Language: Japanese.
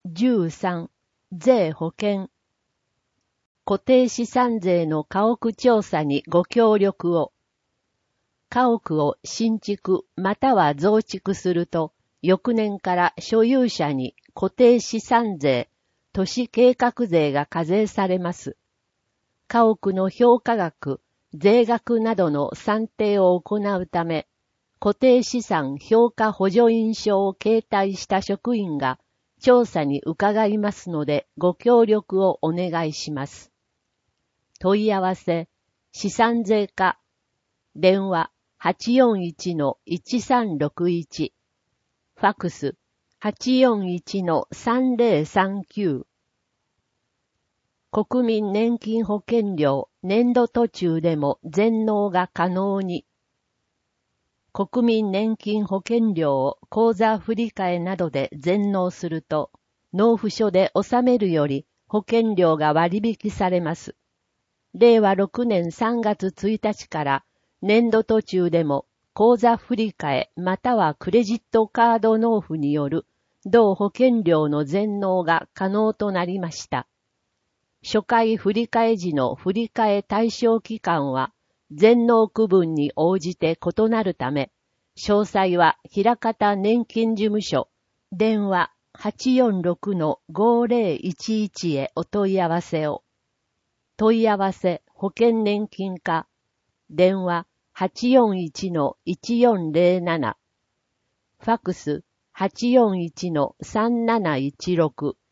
13、税保険。固定資産税の家屋調査にご協力を。家屋を新築または増築すると、翌年から所有者に固定資産税、都市計画税が課税されます。家屋の評価額、税額などの算定を行うため、固定資産評価補助印書を携帯した職員が調査に伺いますのでご協力をお願いします。問い合わせ、資産税課、電話 841-1361、ファクス 841-3039。国民年金保険料年度途中でも全納が可能に。国民年金保険料を口座振替などで全納すると、納付書で納めるより保険料が割引されます。令和6年3月1日から年度途中でも口座振替またはクレジットカード納付による同保険料の全納が可能となりました。初回振替時の振替対象期間は全納区分に応じて異なるため、詳細は枚方年金事務所、電話 846-5011 へお問い合わせを。問い合わせ保険年金課、電話 841-1407、ファクス 841-3716。